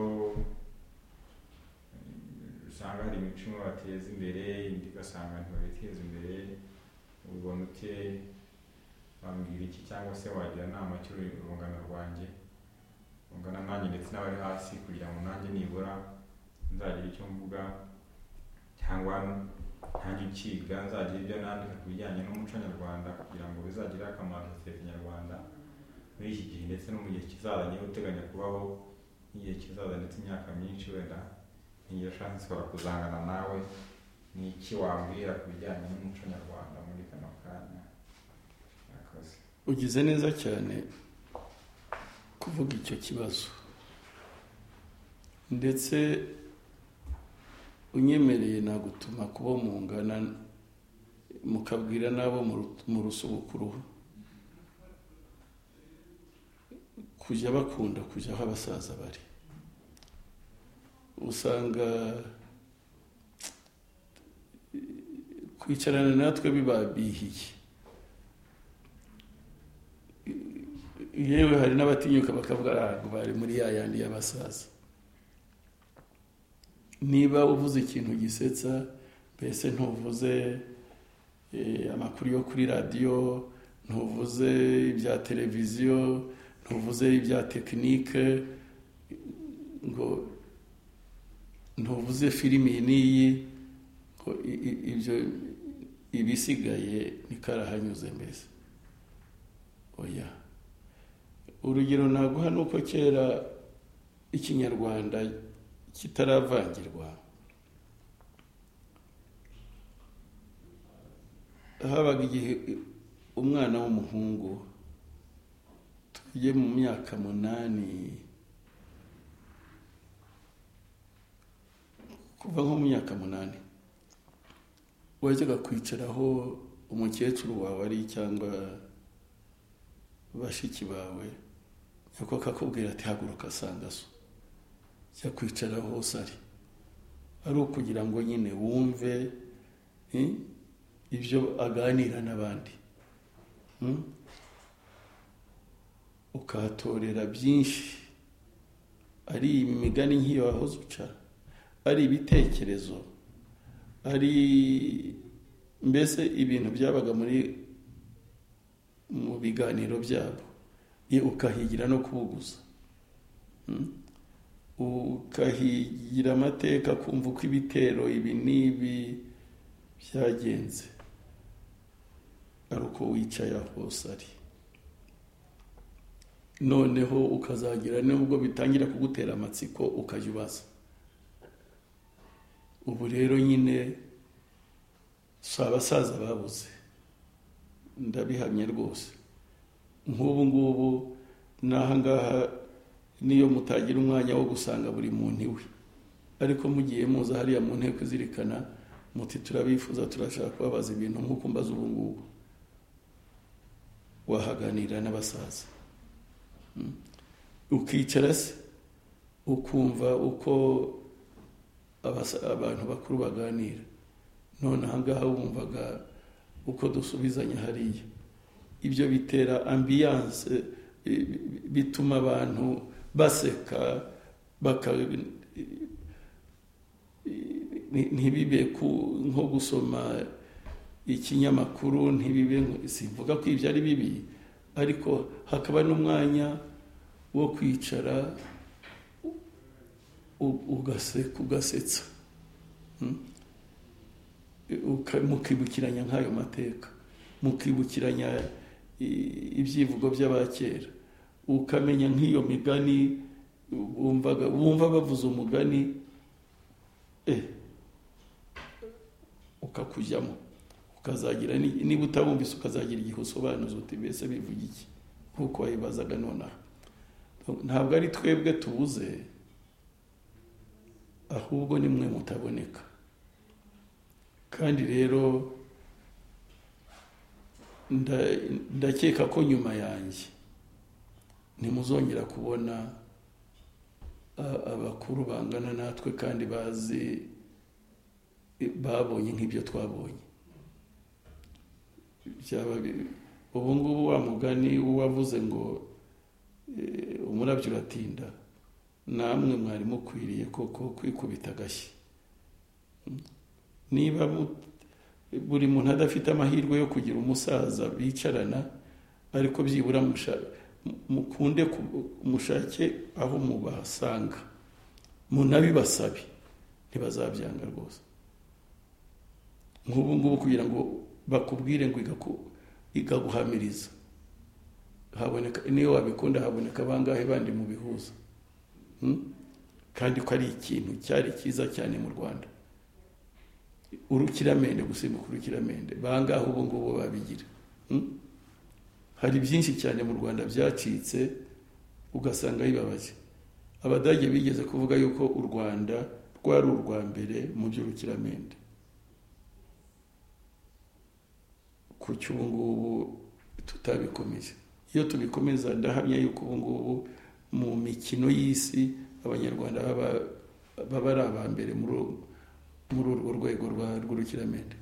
usanga hari imico imwe bateza imbere, indi ugasanga ntibabiteza imbere. Ubibona ute? Wambwira iki, cyangwa se wagira inama cy'urungano rwanjye ungana nanjye ndetse n'abari hasi, kugira ngo nanjye nibura nzagira icyo mvuga, cyangwa ntange ukiga nzagira ibyo nandika ku bijyanye n'umuco nyarwanda, kugira ngo bizagire akamaro sosiyete nyarwanda muri iki gihe ndetse no mu gihe kizaza. Niba uteganya kubaho n'igihe kizaza ndetse imyaka myinshi, wenda n'iyo chance ishobora kuzangana nawe, ni iki wambwira ku bijyanye n'umuco nyarwanda muri kano kanya? Murakoze. Ugize neza cyane kuvuga icyo kibazo, ndetse unyemereye nagutuma kubo mungana mukabwira n'abo mu rusubukuru kujya bakunda kujya aho abasaza bari. Usanga kwicarana natwe bibabihiye, yewe hari n'abatinyuka bakavuga ngo bari muri ya yandi y'abasaza. Niba uvuze ikintu gisetsa, mbese ntuvuze amakuru yo kuri radiyo, ntuvuze ibya televiziyo, ntuvuze ibya tekinike, ngo ntuvuze filimi n'iyi, ngo ibyo ibisigaye nikarahanyuze mbese. Oya, urugero naguha nuko kera ikinyarwanda kitaravangirwa, habaga igihe umwana w'umuhungu tujye mu myaka 8, kuva nko mu myaka 8 wajyaga kwicaraho umukecuru wawe ari cyangwa bashiki bawe, yuko akakubwira ati haguruka sanga so, cya kwicara hose ari ukugira ngo nyine wumve ibyo aganira n'abandi. ukahatorera byinshi, ari imigani nk'iyo wahoze uca, ari ibitekerezo, ari mbese ibintu byabaga mu biganiro byabo, ukahigira no kubuguza, ukahigira amateka, kumva uko ibitero ibi n'ibi byagenze, ari uko wicaye aho hose ari. Noneho ukazagira nubwo bitangira kugutera amatsiko ukajya ubaza. Ubu rero nyine si abasaza babuze, ndabihamye rwose. Nk'ubu ngubu n'aha ngaha niyo mutagira umwanya wo gusanga buri muntu iwe, ariko mugiye muza hariya mu nteko izirikana muti turabifuza, turashaka kubabaza ibintu nk'uko mbaza ubu ngubu, wahaganira n'abasaza, ukicara se ukumva uko abantu bakuru baganira. None aha ngaha wumvaga uko dusubizanya hariya. Ibyo bitera ambiance, bituma abantu baseka, ntibibe nko gusoma ikinyamakuru, ntibibe, simvuga ko ibyo ari bibi, ariko hakaba n'umwanya wo kwicara ugasetsa, mukibukiranya nk'ayo mateka, mukibukiranya ibyivugo by'abakera, ukamenya nk'iyo migani wumva bavuze umugani, ukakujyamo, ukazagira niba utabumvise ukazagira igihe usobanuza uti mbese bivuga iki, nk'uko wabibazaga nonaha. Ntabwo ari twebwe tubuze, ahubwo ni mwe mutaboneka. Kandi rero ndakeka ko nyuma yanjye ntimuzongera kubona abakuru bangana natwe kandi babonye nk'ibyo twabonye. Ubu ngubu wa mugani wavuze ngo umurabyo uratinda, namwe mwari mukwiriye koko kwikubita agashyi. Niba buri muntu adafite amahirwe yo kugira umusaza bicarana, ariko byibura mukunde mushake aho mubasanga, munabibasabe, ntibazabyanga rwose. Nk'ubu ngubu kugira ngo bakubwire ngo igaguhamiriza, haboneka, niyo wabikunda haboneka bangahe bandi mu bihuza, kandi ko ari ikintu cyari cyiza cyane mu Rwanda. Urukiramende, gusimbuka urukiramende, bangahe ubu ngubu babigira. Hari byinshi cyane mu Rwanda byacitse ugasanga bibabaje. Abadage bigeze kuvuga yuko u Rwanda rwari urwa mbere mu by'urukiramende. Kuki ubu ngubu tutabikomeje? Iyo tubikomeza ndahamya yuko ubu ngubu mu mikino y'isi abanyarwanda baba ari abambere muri urwo rwego rw'urukiramende.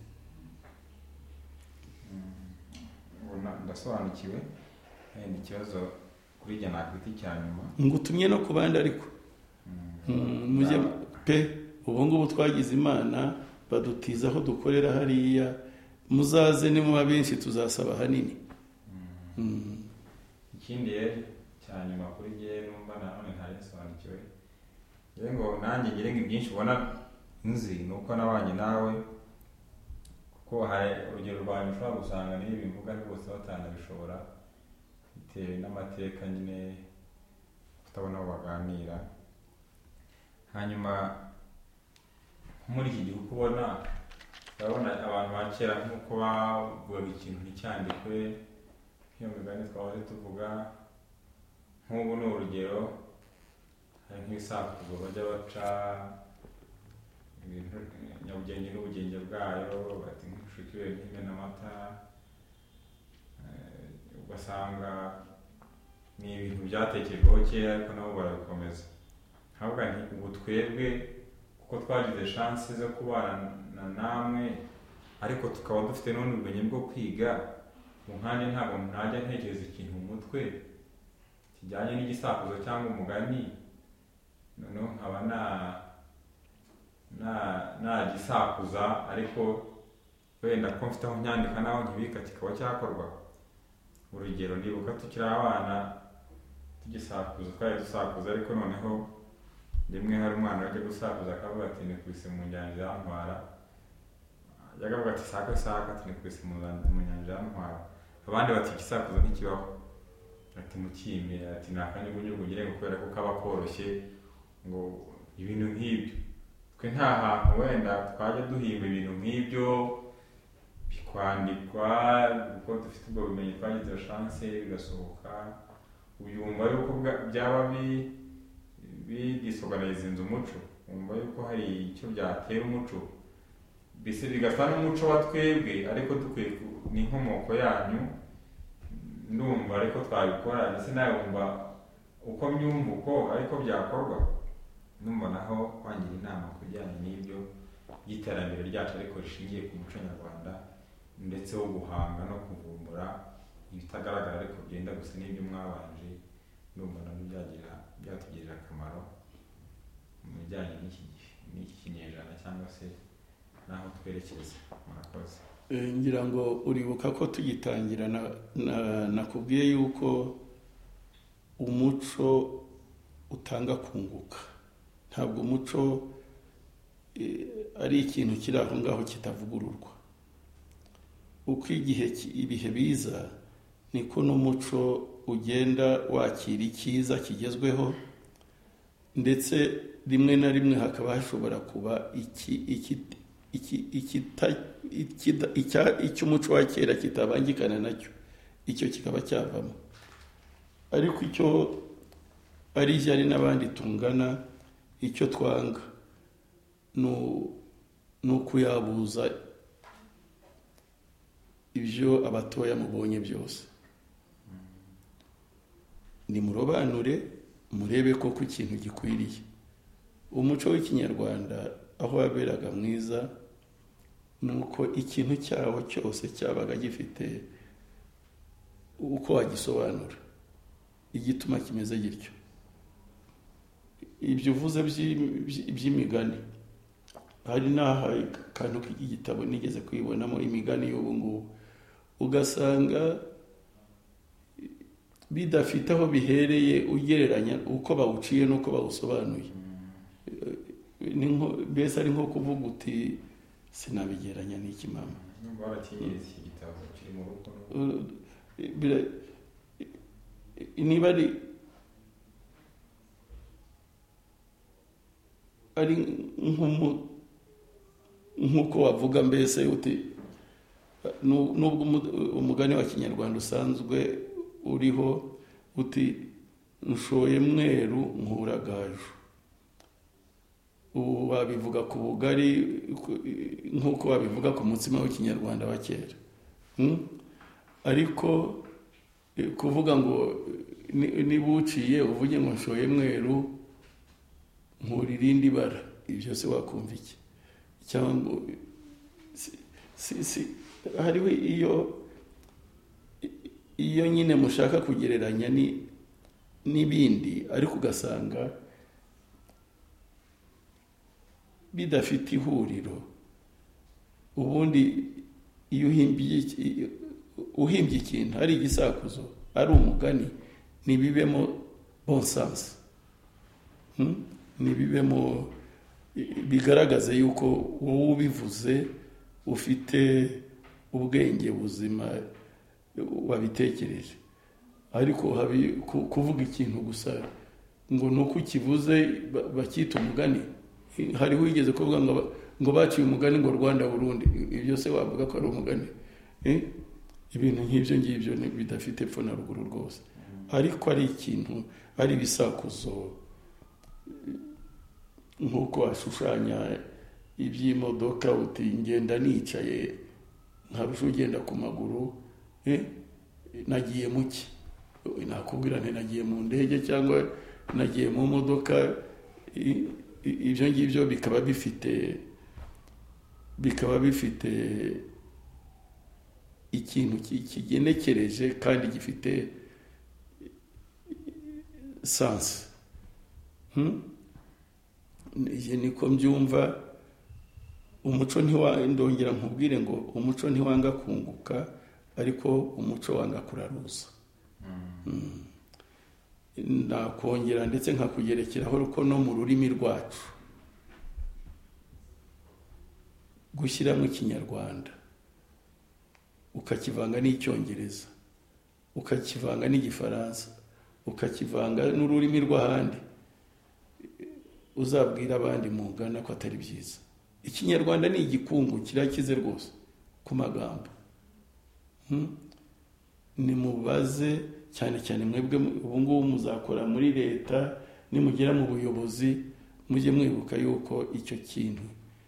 Ndasobanukiwe. Ni ikibazo kuri jye nakwita icya nyuma. Ngutumye no ku bandi ariko mujye pe, ubu ngubu twagize Imana badutiza aho dukorera hariya, muzaze ni muba benshi tuzasaba hanini. Ikindi cya nyuma kuri jye numva nanone ntarisobanukiwe, yewe ngo nanjye ngire ngo ibyinshi ubona nzi nuko nabanye nawe, kuko hari urugero rwanyu ushobora gusanga n'ibi mvuga rwose batanabishobora bitewe n'amateka nyine kutabona aho baganira. Hanyuma muri iki gihe ukubona urabona abantu ba kera nk'uko bavugaga ikintu nticyandikwe, nk'iyo migani twahoze tuvuga, nk'ubu ni urugero, hari nk'ibisakuzo bajya baca ibintu nyabugenge n'ubugenge bwayo, bati nk'ushikiwe n'imena amata, ugasanga ni ibintu byatekerwaho kera ariko nabo barabikomeza. Ntabwo nti ubu twebwe kuko twagize chance zo kubana namwe, ariko tukaba dufite n'ubumenyi bwo kwiga, nkandi ntabwo ntajya ntekereza ikintu mu mutwe kijyanye n'igisakuzo cyangwa umugani noneho nkaba nagisakuza ariko wenda ko mfite aho nyandika naho nkibika kikaba cyakorwa. Urugero ndibuka tukiri abana tugisakuza, twari dusakuza ariko noneho rimwe hari umwana wajya gusakuza akavuga ati nikubise mu nyanja yantwara, yagavuga ati saka ati nikubise mu nyanja yantwara. Abandi bati igisakuzo ntikibaho, ati mukime, ati ni akanyugunyugu ngirengo kubera ko kaba koroshye, ngo ibintu nk'ibyo. Twe nta hantu wenda twajya duhimba ibintu nk'ibyo bikwandikwa kuko dufite ubwo bumenyi, twagize chance bigasohoka, uyumva yuko byaba bidisorganize umuco, umva yuko hari icyo byatera umuco, bise bigasa n'umuco wa twebwe, ariko dukwiye n'inkomoko yanyu. Ndumva ariko twabikora, ndetse nawe wumva uko mbyumva uko ariko byakorwa. Numva naho kwangira inama kujyanye n'ibyo by'iterambere ryacu ariko rishingiye ku muco nyarwanda, ndetse wo guhanga no kuvumbura ibitagaragara ariko byenda gusa n'ibyo mwabanje. Ndumva nabyo byatugirira akamaro mu bijyanye n'iki kinyejana cyangwa se naho twerekeza. Murakoze. Ngira ngo uribuka ko tugitangira nakubwiye yuko umuco utanga kunguka, ntabwo umuco ari ikintu kiri aho ngaho kitavugururwa. Uko ibihe biza niko n'umuco ugenda wakira icyiza kigezweho, ndetse rimwe na rimwe hakaba hashobora kuba icy'umuco wa kera kitabangikana nacyo, icyo kikaba cyavamo. Ariko icyo ari ishyari n'abandi tungana, icyo twanga ni ukuyabuza ibyo abatoya mubonye byose. Nimurobanure murebe koko ikintu gikwiriye. Umuco w'ikinyarwanda aho waberaga mwiza nuko ikintu cyawo cyose cyabaga gifite uko wagisobanura, igituma kimeze gityo. Ibyo uvuze by'imigani, hari n'aha kantu k'igitabo nigeze kwibonamo imigani y'ubu ngubu, ugasanga bidafite aho bihereye ugereranya uko bawuciye n'uko bawusobanuye. Mbese ari nko kuvuga uti sinabigeranya n'iki mama. Niba ari nk'uko wavuga mbese uti nubwo umugani wa kinyarwanda usanzwe uriho uti nshoye mweru nkuragaju, ubu wabivuga ku bugari nk'uko wabivuga ku mutsima w'ikinyarwanda wa kera. Ariko kuvuga ngo niba uciye uvuge ngo nshoye mweru nkura irindi bara, ibyo se wakumva iki? Cyangwa hariho iyo nyine mushaka kugereranya n'ibindi, ariko ugasanga bidafite ihuriro. Ubundi iyo uhimbye ikintu ari igisakuzo, ari umugani, nibibemo bon sens, nibibemo bigaragaze yuko wowe ubivuze ufite ubwenge buzima wabitekereje. Ariko kuvuga ikintu gusa ngo nuko ukivuze bakita umugani. Hariho wigeze kuvuga ngo baciye umugani ngo Rwanda Burundi, ibyo se wavuga ko ari umugani? Ibintu nk'ibyo ngibyo bidafite epfo na ruguru rwose. Ariko ari ikintu, ari ibisakuzo, nk'uko washushanya iby'imodoka uti ngenda nicaye nkarusha ugenda ku maguru, nagiye muki? Nakubwira nti nagiye mu ndege cyangwa nagiye mu modoka. Ibyo ngibyo bikaba bifite ikintu kigenekereje kandi gifite sansi. Niko mbyumva. Umuco ndongera nkubwire ngo umuco ntiwanga kunguka, ariko umuco wanga kuraruza. Nakongera ndetse nkakugerekeraho ko no mu rurimi rwacu gushyiramo ikinyarwanda ukakivanga n'icyongereza, ukakivanga n'igifaransa, ukakivanga n'ururimi rw'ahandi, uzabwira abandi mungana ko atari byiza. Ikinyarwanda ni igikungu kirakize rwose ku magambo. Nimubaze cyane cyane mwebwe ubu ngubu muzakora muri leta, nimugera mu buyobozi mujye mwibuka yuko icyo kintu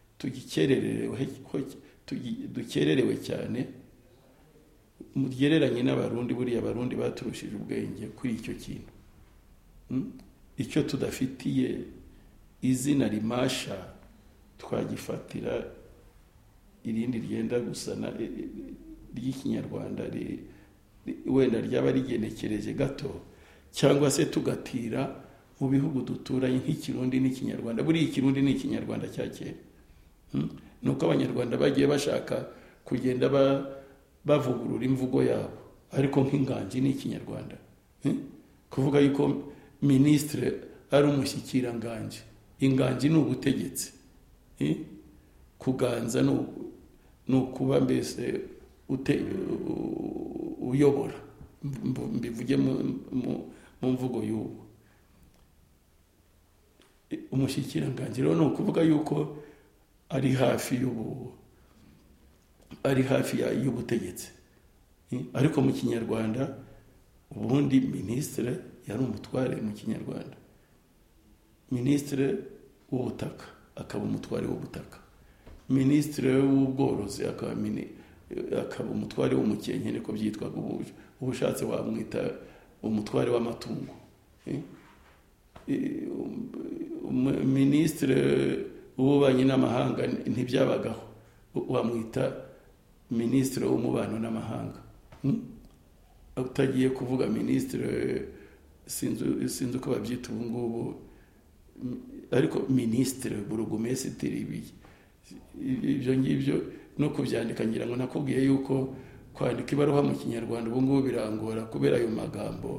dukererewe cyane, mugereranye n'abarundi. Buriya abarundi baturushije ubwenge kuri icyo kintu. Icyo tudafitiye izina rimasha twagifatira irindi ryenda gusana ry'ikinyarwanda wenda ryaba rigenekereje gato, cyangwa se tugatira mu bihugu duturanye nk'ikirundi n'ikinyarwanda. Buriya ikirundi ni ikinyarwanda cya kera. Nuko abanyarwanda bagiye bashaka kugenda bavugurura imvugo yabo, ariko nk'inganji ni ikinyarwanda. Kuvuga yuko minisitiri ari umushyikiranganje, inganji ni ubutegetsi, kuganza ni ukuba mbese uyobora, mbivuge mu mvugo y'ubu. Umushyikiranganje rero ni ukuvuga yuko ari hafi y'ubutegetsi. Ariko mu kinyarwanda ubundi minisitiri yari umutware mu kinyarwanda. Minisitiri w'ubutaka akaba umutware w'ubutaka, minisitiri w'ubworozi akaba umutware w'umukenke, niko byitwaga. Ubushatse wamwita umutware w'amatungo. Minisitiri w'ububanyi n'amahanga ntibyabagaho, wamwita minisitiri w'umubano n'amahanga. Utagiye kuvuga minisitiri sinzi uko babyita ubu ngubu, ariko minisitiri, burugumesitiri, ibyo ngibyo no kubyandika ngira ngo nakubwiye yuko kwandika ibaruwa mu kinyarwanda ubu ngubu birangora kubera ayo magambo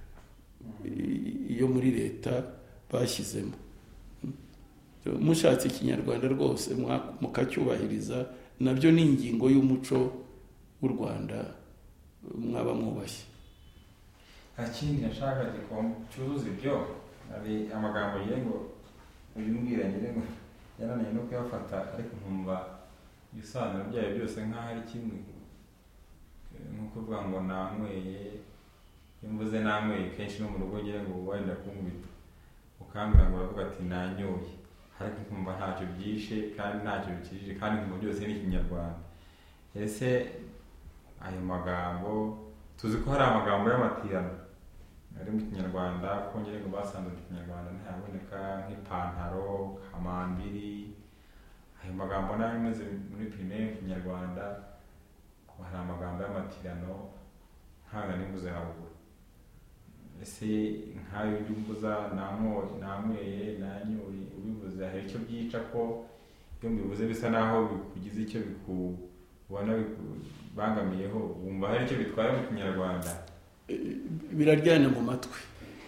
iyo muri leta bashyizemo. Mushatse ikinyarwanda rwose mukacyubahiriza, nabyo ni ingingo y'umuco w'u Rwanda mwaba mwubashye. Ikindi nashaka cyuzuza ibyo ari amagambo yengo uyimbwira nyine ngo yananiye no kuyafata, ariko nkumva ibisobanuro byayo byose nk'aho ari kimwe. Nko kuvuga ngo nanyweye, iyo mvuze nanyweye kenshi no mu rugo ngira ngo wenda kunkubita ukambwira ngo uravuga ati nanyoye, ariko nkumva ntacyo byishe kandi ntacyo bikijije, kandi nkumva byose ni ikinyarwanda. Ese ayo magambo tuzi ko hari amagambo y'amatirano ari mu kinyarwanda, ko ngira ngo basanze mu kinyarwanda ntayaboneka, nk'ipantaro, kamambiri. Ayo magambo nayo ameze muri primaire mu kinyarwanda, hari amagambo y'amatirano nkanga nimbuze haruguru. Ese nkayo byumbuza nanyweye, nanyoye, ubivuze hari icyo byica ko iyo mbivuze bisa naho bikugize icyo bikubona bikubangamiyeho, wumva hari icyo bitwaye mu kinyarwanda? Biraryana mu matwi.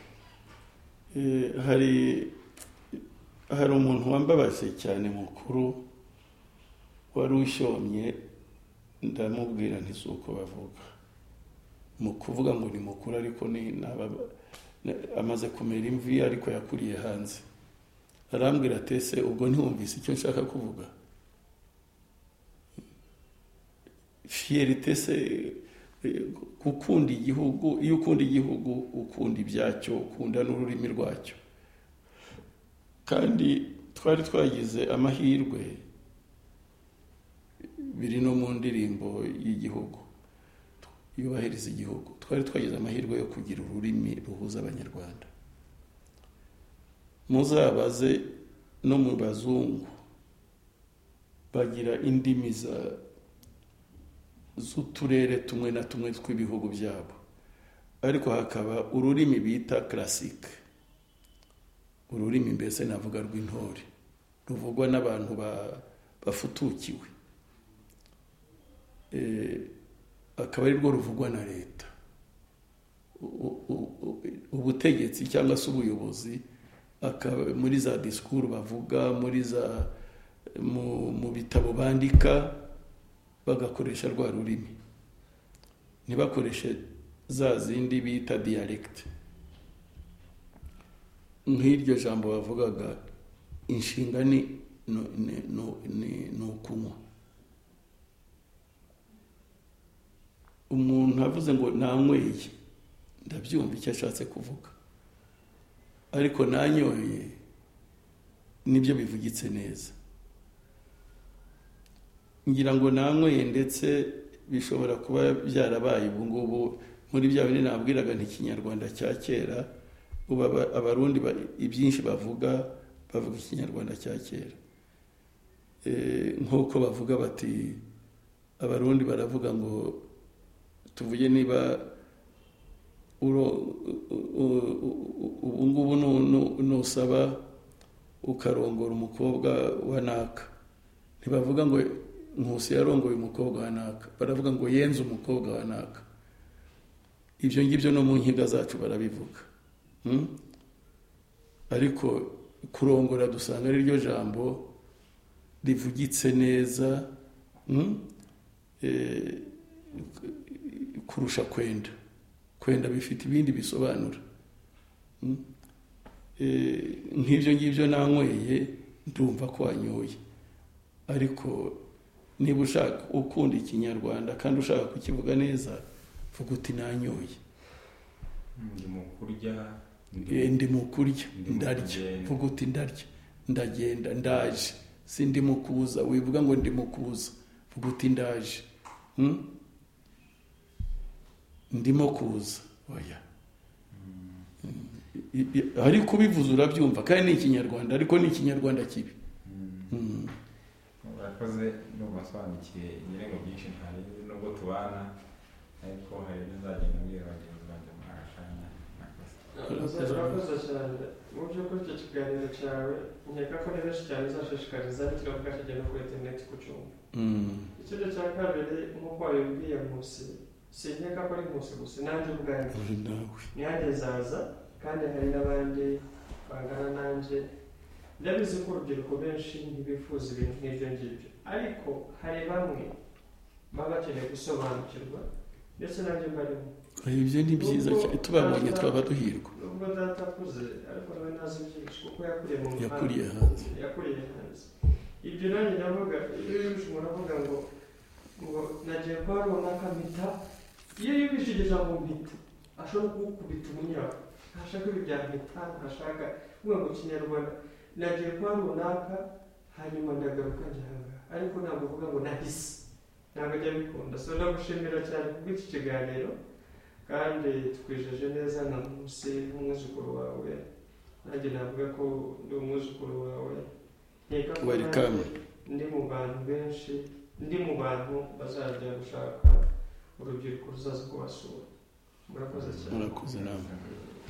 Hari umuntu wambabaje cyane mukuru wari ushyomye, ndamubwira nti si uko bavuga, mu kuvuga ngo ni mukuru ariko amaze kumera imvi ariko yakuriye hanze. Arambwira ati ese ubwo ntiwumvise icyo nshaka kuvuga? Fierté se gukunda igihugu, iyo ukunda igihugu ukunda ibyacyo, ukunda n'ururimi rwacyo. Kandi twari twagize amahirwe, biri no mu ndirimbo y'igihugu yubahiriza igihugu, twari twagize amahirwe yo kugira ururimi ruhuza abanyarwanda. Muzabaze no mu bazungu bagira indimi z'uturere tumwe na tumwe tw'ibihugu byabo, ariko hakaba ururimi bita classique, ururimi mbese navuga rw'intore, ruvugwa n'abantu bafutukiwe, akaba ari rwo ruvugwa na leta. Ubutegetsi cyangwa se ubuyobozi muri za disikuru bavuga, mu bitabo bandika, bagakoresha rwa rurimi, ntibakoreshe za zindi bita dialect. Nk'iryo jambo bavugaga, inshinga ni ukunywa. Umuntu avuze ngo nanyweye, ndabyumva icyo ashatse kuvuga, ariko nanyoye nibyo bivugitse neza. Ngira ngo nanyweye ndetse bishobora kuba byarabaye ubu ngubu muri bya bindi nabwiraga n'ikinyarwanda cya kera. Ubu abarundi ibyinshi bavuga ikinyarwanda cya kera, nk'uko bavuga bati, abarundi baravuga ngo tuvuge niba ubu ngubu nusaba ukarongora umukobwa wa naka, ntibavuga ngo Nkusi yarongoye umukobwa wa naka, baravuga ngo yenze umukobwa wa naka. Ibyo ngibyo no mu nkiga zacu barabivuga. Ariko kurongora dusanga ari ryo jambo rivugitse neza kurusha kwenda bifite ibindi bisobanura. Nk'ibyo ngibyo nanyweye ndumva ko wanyoye, ariko niba ushaka ukunda ikinyarwanda kandi ushaka kukivuga neza, vuga uti nanyoye. Ndi mu kurya, ndarya, vuga uti ndarya, ndagenda, ndaje. Si ndi mu kuza, wivuga ngo ndi mu kuza, vuga uti ndaje. Ndimo kuza, oya. Ariko ubivuze urabyumva, kandi ni ikinyarwanda, ariko ni ikinyarwanda kibi. Urakoze n'ubasobanukiye inyirengo byinshi ntari nubwo tubana, ariko hari n'izagenda mbwira bagenzi banjye muri agashanya. Urakoze cyane. Mu by'ukuri icyo kiganiro cyawe nkeka ko ni benshi cyane uzashishikariza, kiravuga kigenda kuri interineti kucyumva. Ikindi cya kabiri, nk'uko wabibwiye Nkusi, sinkeka ko ari Nkusi gusa, nanjye ubwanjye nanjye zaza, kandi hari n'abandi bangana nanjye. Ndabizi ko urubyiruko benshi ntibifuza ibintu nk'ibyo ngibyo, ariko hari bamwe baba bakeneye gusobanukirwa, ndetse nanjye mbarimo. Ibyo ni byiza, tubabonye twaba duhirwa. Nubwo data akuze, ariko nawe ntazi byinshi kuko yakuriye mu muhanda, yakuriye hanze. Ibyo nanjye navuga, iyo yumvise umuntu avuga ngo nagiye kwa runaka mpita, iyo yumvise iryo jambo mpita, ashobora kugukubita umunyako. Ntashaka ibi bya mpita, ntashaka kuvuga ngo Kinyarwanda nagiye kwa runaka hanyuma ndagaruka njyanga, ariko ntabwo uvuga ngo nahise, ntabwo ajya bikunda. So ndagushimira cyane kubw'iki kiganiro, kandi twijeje neza na Nkusi nk'umwuzukuru wawe, nanjye navuga ko ndi umwuzukuru wawe. Nkeka ko ndi mu bantu benshi, ndi mu bantu bazajya gushaka urubyiruko ruzaza kubasura. Murakoze cyane. Murakoze namwe.